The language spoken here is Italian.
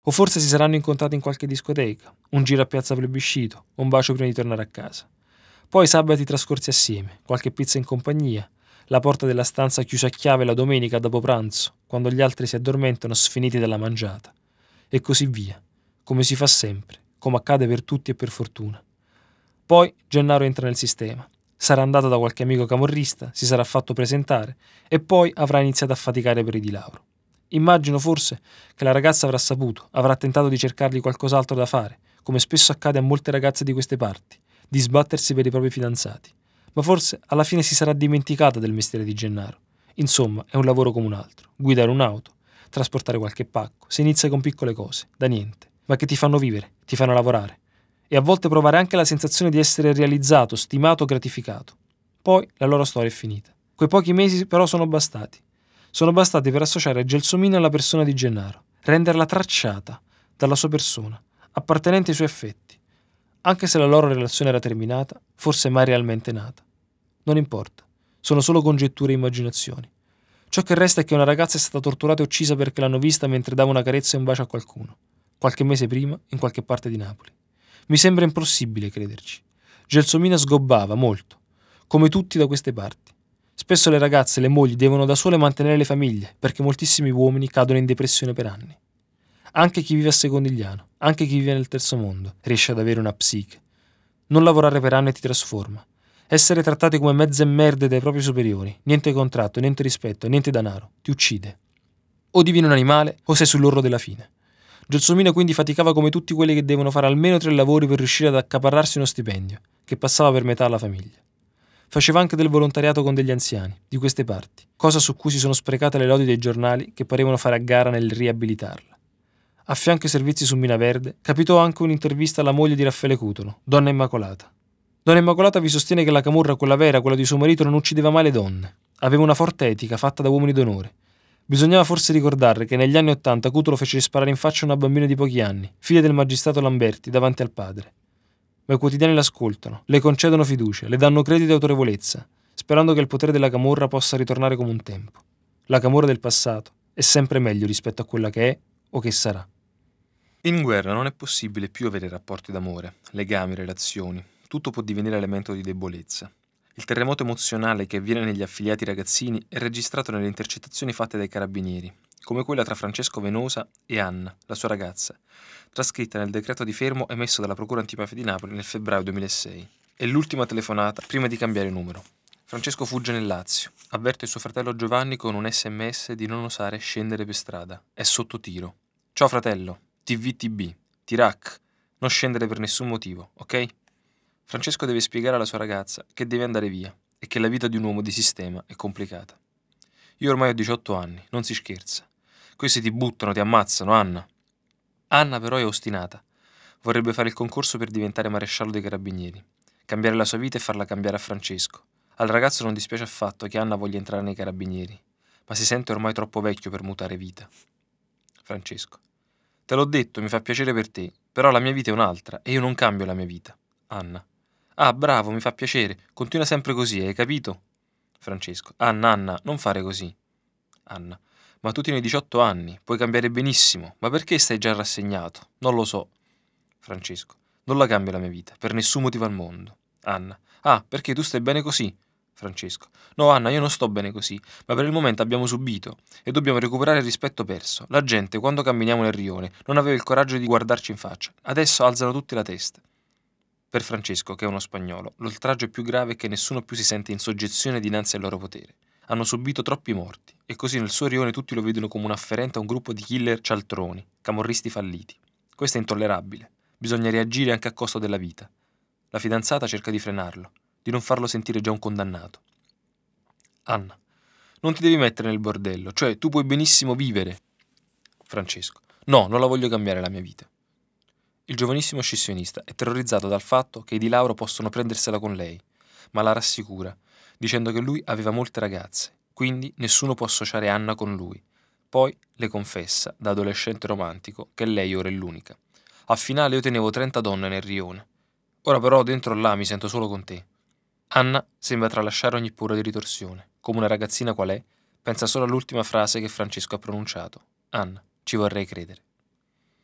O forse si saranno incontrati in qualche discoteca, un giro a piazza Plebiscito, un bacio prima di tornare a casa. Poi sabati trascorsi assieme, qualche pizza in compagnia, la porta della stanza chiusa a chiave la domenica dopo pranzo, quando gli altri si addormentano sfiniti dalla mangiata. E così via, come si fa sempre, come accade per tutti e per fortuna. Poi Gennaro entra nel sistema. Sarà andato da qualche amico camorrista, si sarà fatto presentare e poi avrà iniziato a faticare per i di Lauro. Immagino forse che la ragazza avrà saputo, avrà tentato di cercargli qualcos'altro da fare, come spesso accade a molte ragazze di queste parti, di sbattersi per i propri fidanzati. Ma forse alla fine si sarà dimenticata del mestiere di Gennaro. Insomma, è un lavoro come un altro. Guidare un'auto, trasportare qualche pacco, si inizia con piccole cose, da niente, ma che ti fanno vivere, ti fanno lavorare. E a volte provare anche la sensazione di essere realizzato, stimato, gratificato. Poi la loro storia è finita. Quei pochi mesi però sono bastati. Sono bastati per associare Gelsomina alla persona di Gennaro, renderla tracciata dalla sua persona, appartenente ai suoi affetti. Anche se la loro relazione era terminata, forse mai realmente nata. Non importa, sono solo congetture e immaginazioni. Ciò che resta è che una ragazza è stata torturata e uccisa perché l'hanno vista mentre dava una carezza e un bacio a qualcuno, qualche mese prima, in qualche parte di Napoli. Mi sembra impossibile crederci. Gelsomina sgobbava molto, come tutti da queste parti. Spesso le ragazze e le mogli devono da sole mantenere le famiglie, perché moltissimi uomini cadono in depressione per anni. Anche chi vive a Secondigliano, anche chi vive nel terzo mondo, riesce ad avere una psiche. Non lavorare per anni ti trasforma. Essere trattati come mezze merde dai propri superiori, niente contratto, niente rispetto, niente denaro, ti uccide. O divini un animale o sei sull'orlo della fine. Gelsomina quindi faticava come tutti quelli che devono fare almeno 3 lavori per riuscire ad accaparrarsi uno stipendio, che passava per metà alla famiglia. Faceva anche del volontariato con degli anziani, di queste parti, cosa su cui si sono sprecate le lodi dei giornali che parevano fare a gara nel riabilitarla. A fianco ai servizi su Mina Verde, capitò anche un'intervista alla moglie di Raffaele Cutolo, Donna Immacolata. Donna Immacolata vi sostiene che la camorra, quella vera, quella di suo marito, non uccideva mai le donne. Aveva una forte etica, fatta da uomini d'onore. Bisognava forse ricordare che negli anni '80 Cutolo fece sparare in faccia una bambina di pochi anni, figlia del magistrato Lamberti, davanti al padre. Ma i quotidiani l'ascoltano, le concedono fiducia, le danno credito e autorevolezza, sperando che il potere della camorra possa ritornare come un tempo. La camorra del passato è sempre meglio rispetto a quella che è o che sarà. In guerra non è possibile più avere rapporti d'amore, legami, relazioni. Tutto può divenire elemento di debolezza. Il terremoto emozionale che avviene negli affiliati ragazzini è registrato nelle intercettazioni fatte dai carabinieri, come quella tra Francesco Venosa e Anna, la sua ragazza, trascritta nel decreto di fermo emesso dalla Procura Antimafia di Napoli nel febbraio 2006. È l'ultima telefonata prima di cambiare numero. Francesco fugge nel Lazio, avverte suo fratello Giovanni con un SMS di non osare scendere per strada. È sotto tiro. Ciao fratello, TVTB, Tirac, non scendere per nessun motivo, ok? Francesco deve spiegare alla sua ragazza che deve andare via e che la vita di un uomo di sistema è complicata. Io ormai ho 18 anni, non si scherza. Questi ti buttano, ti ammazzano, Anna. Anna però è ostinata. Vorrebbe fare il concorso per diventare maresciallo dei carabinieri, cambiare la sua vita e farla cambiare a Francesco. Al ragazzo non dispiace affatto che Anna voglia entrare nei carabinieri, ma si sente ormai troppo vecchio per mutare vita. Francesco: te l'ho detto, mi fa piacere per te, però la mia vita è un'altra e io non cambio la mia vita. Anna: ah, bravo, mi fa piacere, continua sempre così, hai capito? Francesco: Anna, non fare così. Anna: ma tu tieni 18 anni, puoi cambiare benissimo, ma perché stai già rassegnato? Non lo so. Francesco: non la cambio la mia vita, per nessun motivo al mondo. Anna: ah, perché tu stai bene così? Francesco: no Anna, io non sto bene così, ma per il momento abbiamo subito e dobbiamo recuperare il rispetto perso. La gente, quando camminiamo nel rione, non aveva il coraggio di guardarci in faccia. Adesso alzano tutti la testa. Per Francesco, che è uno spagnolo, l'oltraggio più grave è che nessuno più si sente in soggezione dinanzi al loro potere. Hanno subito troppi morti, e così nel suo rione tutti lo vedono come un afferente a un gruppo di killer cialtroni, camorristi falliti. Questo è intollerabile. Bisogna reagire anche a costo della vita. La fidanzata cerca di frenarlo, di non farlo sentire già un condannato. Anna: non ti devi mettere nel bordello, cioè tu puoi benissimo vivere. Francesco: no, non la voglio cambiare la mia vita. Il giovanissimo scissionista è terrorizzato dal fatto che i Di Lauro possono prendersela con lei, ma la rassicura, dicendo che lui aveva molte ragazze, quindi nessuno può associare Anna con lui. Poi le confessa, da adolescente romantico, che lei ora è l'unica. Al finale io tenevo 30 donne nel rione. Ora però dentro là mi sento solo con te. Anna sembra tralasciare ogni paura di ritorsione. Come una ragazzina qual è, pensa solo all'ultima frase che Francesco ha pronunciato. Anna, ci vorrei credere.